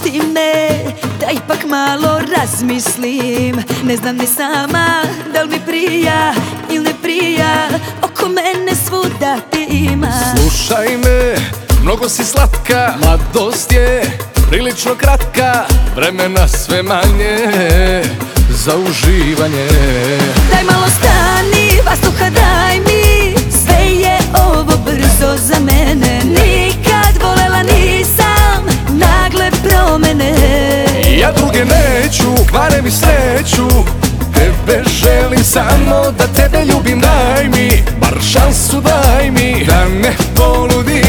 pusti me da ipak malo razmislim. Ne znam ni sama da li mi prija ili ne prija, oko mene svuda te ima. Slušaj me, mnogo si slatka, mladost je prilično kratka, vremena sve manje za uživanje. Daj malo stani, vazduha daj mi, sve je ovo brzo za mene. Nikad volela nisam nagle promene. Ja druge neću, kvare mi sreću, tebe želim samo da tebe ljubim. Daj mi, bar šansu daj mi, da ne poludim.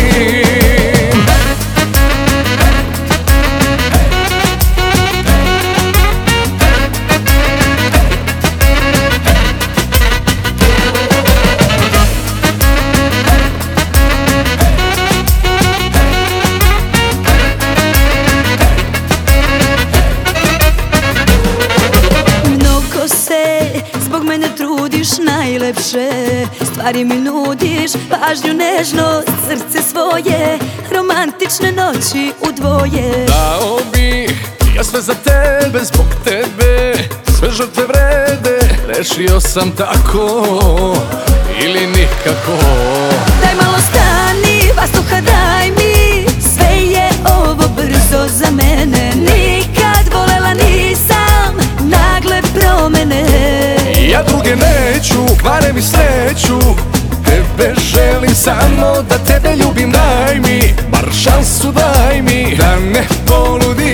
Zbog mene trudiš najlepše stvari mi nudiš, pažnju, nežnost, srce svoje, romantične noći u dvoje. Dao bih ja sve za tebe, zbog tebe sve žrtve vrede. Rešio sam tako ili nikako. Daj malo stani, vazduha daj mi, sve je ovo brzo za mene. Nikad volela nisam nagle promene. Ja druge neću, kvare mi sreću, tebe želim samo da tebe ljubim. Daj mi, bar šansu daj mi, da ne poludim.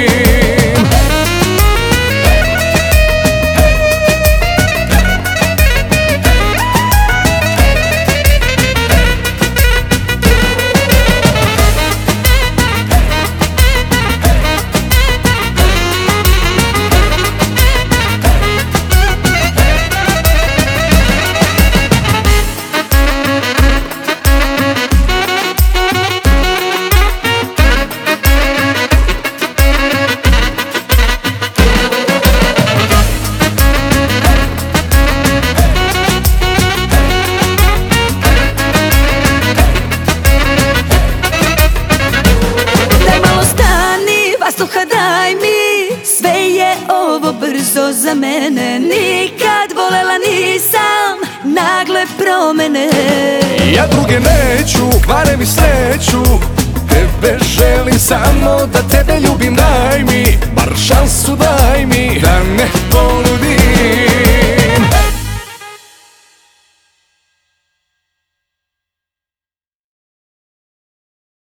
Daj mi, sve je ovo brzo za mene. Nikad volela nisam nagle promene. Ja druge neću, kvare mi sreću, tebe želim samo da tebe ljubim. Daj mi, bar šansu daj mi, da ne poludim.